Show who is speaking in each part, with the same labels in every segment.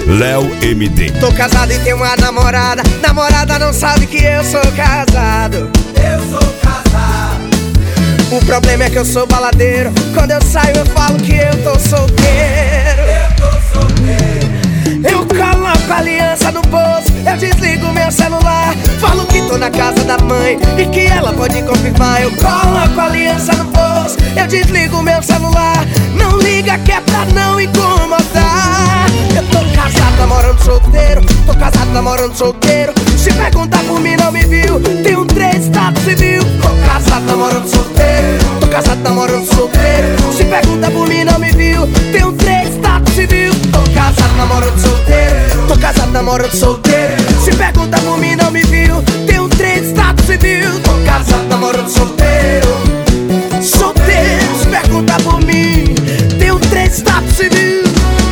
Speaker 1: Léo MD.
Speaker 2: Tô casado e tenho uma namorada. Namorada não sabe que eu sou casado.
Speaker 3: Eu sou casado.
Speaker 2: O problema é que eu sou baladeiro. Quando eu saio eu falo que eu tô solteiro.
Speaker 3: Eu tô solteiro.
Speaker 2: Eu coloco a aliança no bolso, eu desligo meu celular. Falo que tô na casa da mãe e que ela pode confirmar. Eu coloco a aliança no bolso, eu desligo meu celular. Não liga que é pra não incomodar. Eu tô casado, namorando solteiro. Tô casado, namorando solteiro. Se perguntar por mim não me viu, tenho 3 status civil. Tô casado, namorando solteiro. Tô casado, namorando solteiro. Se perguntar por mim não me viu, tenho 3 status civil. Tô casado, namorando solteiro. Tô casado, namorando solteiro. Se pergunta por mim não me viu, tenho 3 status civil. Tô casado, namorando solteiro. Solteiro, se pergunta por mim, tenho 3 status civil.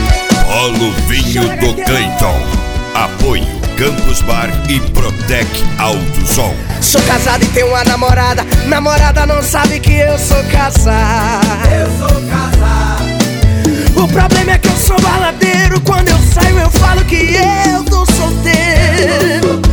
Speaker 1: Polo Vinho do Cleiton. Apoio Campus Bar e Protec Autosom.
Speaker 2: Sou casado e tenho uma namorada. Namorada não sabe que eu sou casado.
Speaker 3: Eu sou casado.
Speaker 2: O problema é que eu sou baladeiro. Quando eu saio eu falo que eu tô solteiro.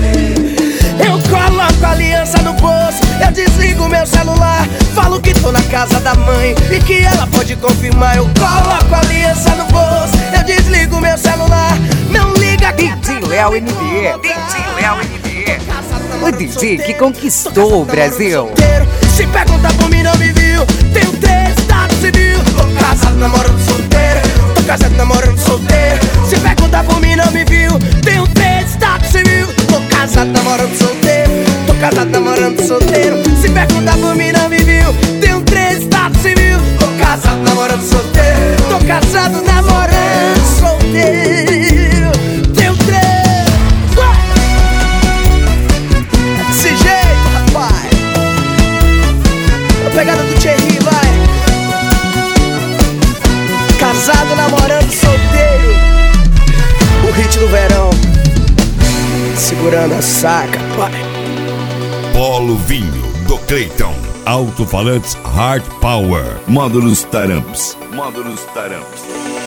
Speaker 2: Eu coloco a aliança no bolso, eu desligo meu celular. Falo que tô na casa da mãe e que ela pode confirmar. Eu coloco a aliança no bolso, eu desligo meu celular. Não liga que
Speaker 4: DJ Léo MD. DJ Léo MD. O DJ que conquistou o Brasil.
Speaker 2: Se pergunta por mim não me viu, tenho 3 status civil. Tô casado, namorando solteiro. Tô casado, namorando solteiro. Se pergunta por mim não me viu, tenho 3 status civil. Tô casado, namorando solteiro. Tô casado, namorando solteiro. Se pergunta por mim não me viu, tenho 3 status civil. Tô casado, namorando solteiro. Tô casado, namorando solteiro. Tenho 3. Desse jeito, rapaz. A pegada do Thierry, vai. Casado, namorando, solteiro. O hit do verão. Segurando a saca, pai.
Speaker 1: Polo Vinho do Cleiton. Alto-falantes Hard Power. Módulos Taramps. Módulos Taramps.